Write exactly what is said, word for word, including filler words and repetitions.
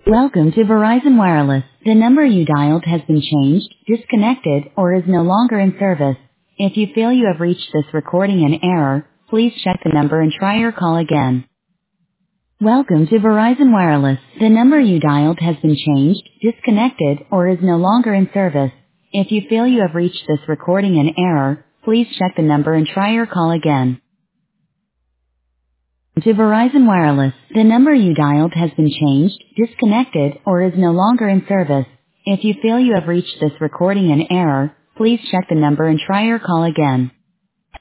Welcome to Verizon Wireless. The number you dialed has been changed, disconnected, or is no longer in service. If you feel you have reached this recording in error, please check the number and try your call again. Welcome to Verizon Wireless. The number you dialed has been changed, disconnected, or is no longer in service. If you feel you have reached this recording in error, please check the number and try your call again. To Verizon Wireless, the number you dialed has been changed, disconnected, or is no longer in service. If you feel you have reached this recording in error, please check the number and try your call again.